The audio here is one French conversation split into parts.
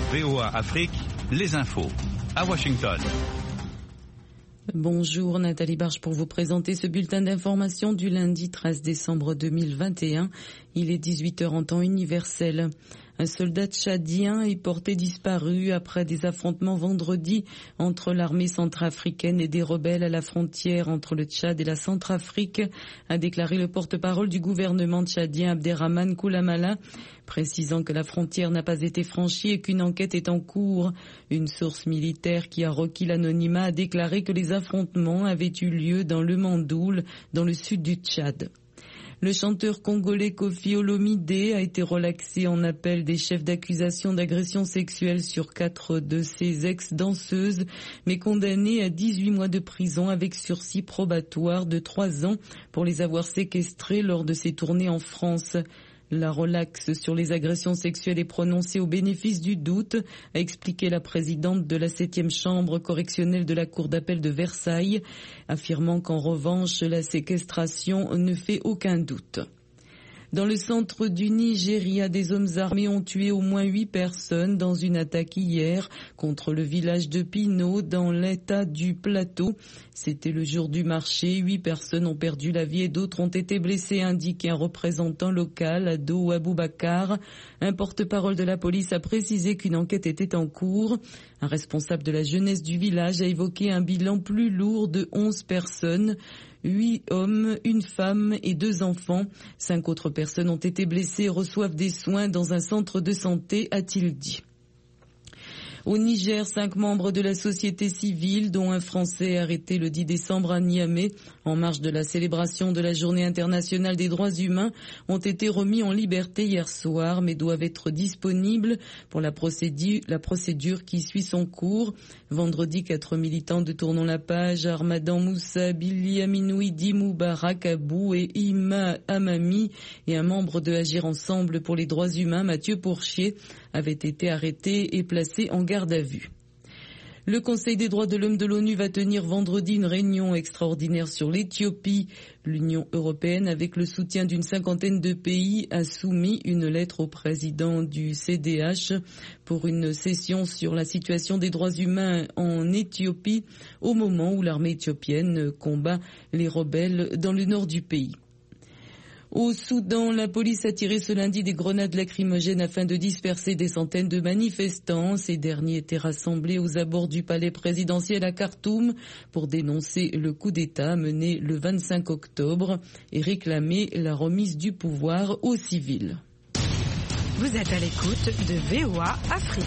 VOA Afrique, les infos. À Washington. Bonjour, Nathalie Barge pour vous présenter ce bulletin d'information du lundi 13 décembre 2021. Il est 18h en temps universel. Un soldat tchadien est porté disparu après des affrontements vendredi entre l'armée centrafricaine et des rebelles à la frontière entre le Tchad et la Centrafrique, a déclaré le porte-parole du gouvernement tchadien Abderrahmane Koulamala, précisant que la frontière n'a pas été franchie et qu'une enquête est en cours. Une source militaire qui a requis l'anonymat a déclaré que les affrontements avaient eu lieu dans le Mandoul, dans le sud du Tchad. Le chanteur congolais Koffi Olomide a été relaxé en appel des chefs d'accusation d'agression sexuelle sur 4 de ses ex-danseuses, mais condamné à 18 mois de prison avec sursis probatoire de 3 ans pour les avoir séquestrés lors de ses tournées en France. La relaxe sur les agressions sexuelles est prononcée au bénéfice du doute, a expliqué la présidente de la 7e chambre correctionnelle de la Cour d'appel de Versailles, affirmant qu'en revanche, la séquestration ne fait aucun doute. Dans le centre du Nigeria, des hommes armés ont tué au moins 8 personnes dans une attaque hier contre le village de Pino dans l'état du Plateau. C'était le jour du marché. 8 personnes ont perdu la vie et d'autres ont été blessées, indique un représentant local, Ado Aboubakar. Un porte-parole de la police a précisé qu'une enquête était en cours. Un responsable de la jeunesse du village a évoqué un bilan plus lourd de 11 personnes. 8 hommes, 1 femme et 2 enfants. 5 autres personnes ont été blessées et reçoivent des soins dans un centre de santé, a-t-il dit. Au Niger, 5 membres de la société civile, dont un Français arrêté le 10 décembre à Niamey, en marge de la célébration de la Journée internationale des droits humains, ont été remis en liberté hier soir, mais doivent être disponibles pour la procédure qui suit son cours. Vendredi, 4 militants de Tournons la Page, Armadan Moussa, Billy Aminouidi, Moubarak Abou et Ima Amami, et un membre de Agir Ensemble pour les droits humains, Mathieu Pourchier, avaient été arrêtés et placés en garde à vue. Le Conseil des droits de l'homme de l'ONU va tenir vendredi une réunion extraordinaire sur l'Éthiopie. L'Union européenne, avec le soutien d'une 50aine de pays, a soumis une lettre au président du CDH pour une session sur la situation des droits humains en Éthiopie, au moment où l'armée éthiopienne combat les rebelles dans le nord du pays. Au Soudan, la police a tiré ce lundi des grenades lacrymogènes afin de disperser des centaines de manifestants. Ces derniers étaient rassemblés aux abords du palais présidentiel à Khartoum pour dénoncer le coup d'État mené le 25 octobre et réclamer la remise du pouvoir aux civils. Vous êtes à l'écoute de VOA Afrique.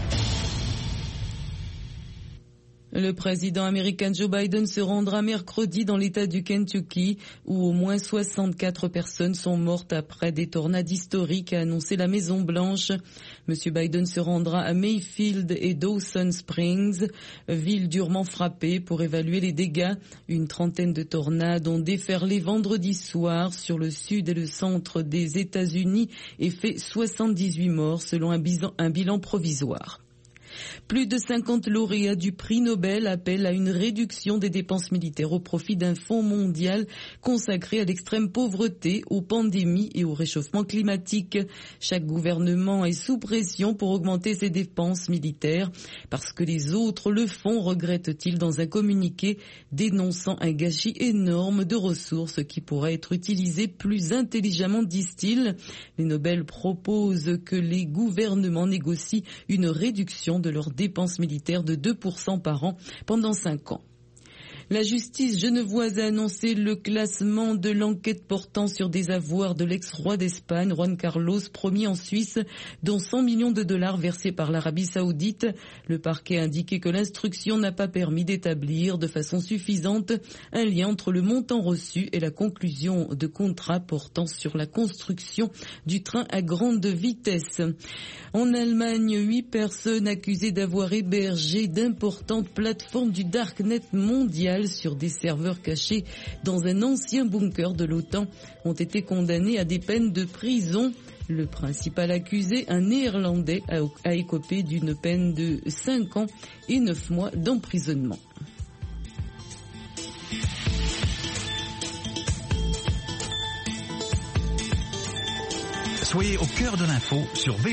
Le président américain Joe Biden se rendra mercredi dans l'État du Kentucky où au moins 64 personnes sont mortes après des tornades historiques, a annoncé la Maison-Blanche. Monsieur Biden se rendra à Mayfield et Dawson Springs, villes durement frappées, pour évaluer les dégâts. Une trentaine de tornades ont déferlé vendredi soir sur le sud et le centre des États-Unis et fait 78 morts selon un bilan provisoire. Plus de 50 lauréats du prix Nobel appellent à une réduction des dépenses militaires au profit d'un fonds mondial consacré à l'extrême pauvreté, aux pandémies et au réchauffement climatique. Chaque gouvernement est sous pression pour augmenter ses dépenses militaires parce que les autres le font, regrette-t-il dans un communiqué dénonçant un gâchis énorme de ressources qui pourraient être utilisées plus intelligemment, disent-ils. Les Nobel proposent que les gouvernements négocient une réduction de leurs dépenses militaires de 2% par an pendant 5 ans. La justice genevoise a annoncé le classement de l'enquête portant sur des avoirs de l'ex-roi d'Espagne, Juan Carlos, promis en Suisse, dont 100 millions de dollars versés par l'Arabie Saoudite. Le parquet a indiqué que l'instruction n'a pas permis d'établir de façon suffisante un lien entre le montant reçu et la conclusion de contrats portant sur la construction du train à grande vitesse. En Allemagne, 8 personnes accusées d'avoir hébergé d'importantes plateformes du Darknet mondial sur des serveurs cachés dans un ancien bunker de l'OTAN ont été condamnées à des peines de prison. Le principal accusé, un Néerlandais, a écopé d'une peine de 5 ans et 9 mois d'emprisonnement. Soyez au cœur de l'info sur